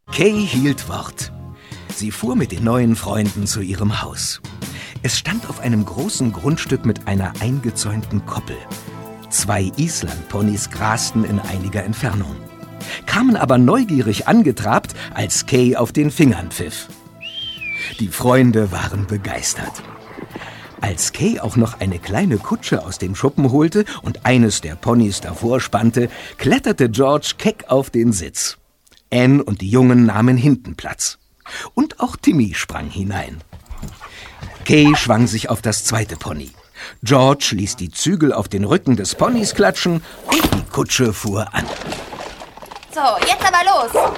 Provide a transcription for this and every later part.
Kay hielt Wort. Sie fuhr mit den neuen Freunden zu ihrem Haus. Es stand auf einem großen Grundstück mit einer eingezäunten Koppel. 2 Islandponys grasten in einiger Entfernung, kamen aber neugierig angetrabt, als Kay auf den Fingern pfiff. Die Freunde waren begeistert. Als Kay auch noch eine kleine Kutsche aus dem Schuppen holte und eines der Ponys davor spannte, kletterte George keck auf den Sitz. Anne und die Jungen nahmen hinten Platz. Und auch Timmy sprang hinein. Kay schwang sich auf das zweite Pony. George ließ die Zügel auf den Rücken des Ponys klatschen und die Kutsche fuhr an. So, jetzt aber los.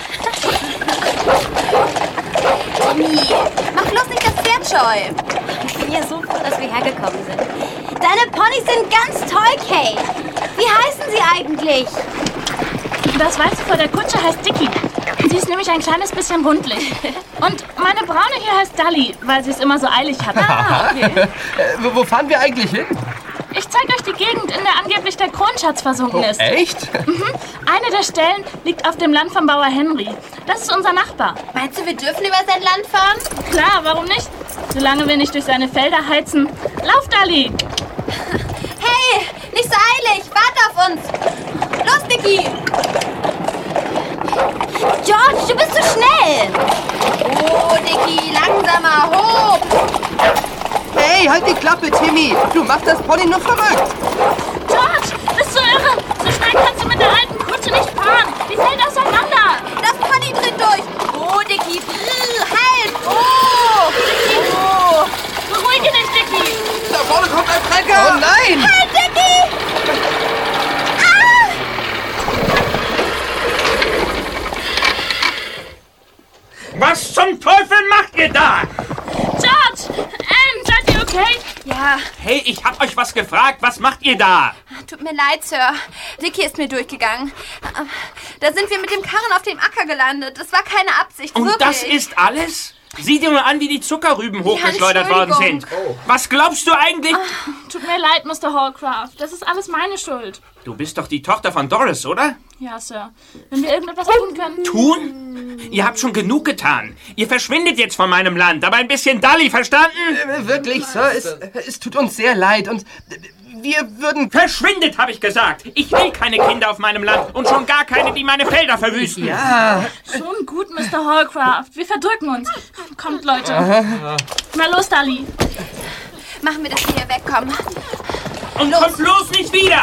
Timmy, mach bloß nicht das Pferd scheu. Ich bin ja so froh, dass wir hergekommen sind. Deine Ponys sind ganz toll, Kay. Wie heißen sie eigentlich? Das Weiße vor der Kutsche heißt Dicky. Sie ist nämlich ein kleines bisschen rundlich. Und meine Braune hier heißt Dali, weil sie es immer so eilig hat. Ah, okay. Wo fahren wir eigentlich hin? Ich zeige euch die Gegend, in der angeblich der Kronschatz versunken ist. Echt? Eine der Stellen liegt auf dem Land vom Bauer Henry. Das ist unser Nachbar. Meinst du, wir dürfen über sein Land fahren? Klar, warum nicht? Solange wir nicht durch seine Felder heizen. Lauf, Dali! Hey, nicht so eilig. Warte auf uns. Los, Dicky. George, du bist zu schnell. Oh, Dicky, langsamer, hoch. Hey, halt die Klappe, Timmy. Du machst das Pony nur verrückt. George, bist du irre? So schnell kannst du mit der alten Kutsche nicht fahren. Die fällt auseinander. Das Pony dreht durch. Oh, Dicky, halt. Oh, Dicky. Oh. Beruhige dich, Dicky. Da vorne kommt ein Trecker. Oh nein. Halt, Dicky. Was zum Teufel macht ihr da? George! Anne, seid ihr okay? Ja, Hey, ich hab euch was gefragt. Was macht ihr da? tut mir leid, Sir. Dicky ist mir durchgegangen. Da sind wir mit dem Karren auf dem Acker gelandet. Das war keine Absicht, Und wirklich. das ist alles? Sieh dir nur an, wie die Zuckerrüben hochgeschleudert worden sind. Entschuldigung. Was glaubst du eigentlich? Tut mir leid, Mr. Hallcraft. Das ist alles meine Schuld. Du bist doch die Tochter von Doris, oder? Ja, Sir. Wenn wir irgendetwas tun können. Tun? Ihr habt schon genug getan. Ihr verschwindet jetzt von meinem Land, aber ein bisschen Dali, verstanden? Wirklich, Sir, es tut uns sehr leid und wir würden... Verschwindet, habe ich gesagt. Ich will keine Kinder auf meinem Land und schon gar keine, die meine Felder verwüsten. Ja, Schon gut, Mr. Hallcraft. Wir verdrücken uns. Kommt, Leute. Na los, Dali. Machen wir, dass wir hier wegkommen. Und kommt bloß nicht wieder!